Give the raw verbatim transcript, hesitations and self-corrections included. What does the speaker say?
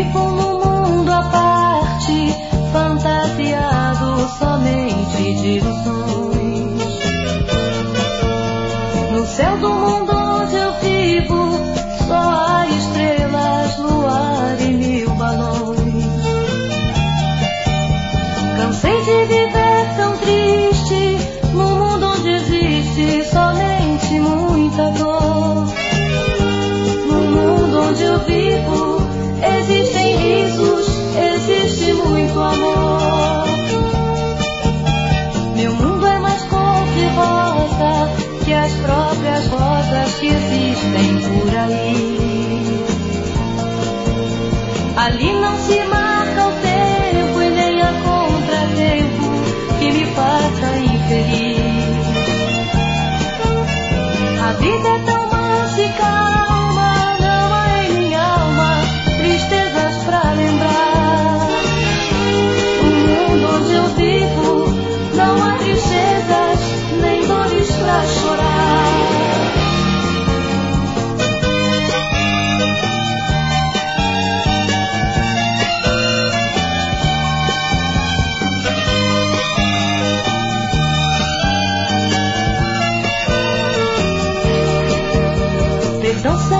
vivo num mundo à parte, fantasiado somente de ilusões. No céu do mundo onde eu vivo, só há estrelas, luar e mil balões. Cansei de viver tão triste, num mundo onde existe somente muita dor. No mundo onde eu vivo, existem risos, existe muito amor. Meu mundo é mais cor de rosa que as próprias rosas que existem por aí. Ali não se marca o tempo e nem há contratempo que me faça infeliz. A vida é tão mansa e calma, não há em minha alma tristezas pra lembrar. No mundo onde eu vivo, não há tristezas nem dores pra chorar. Perdão,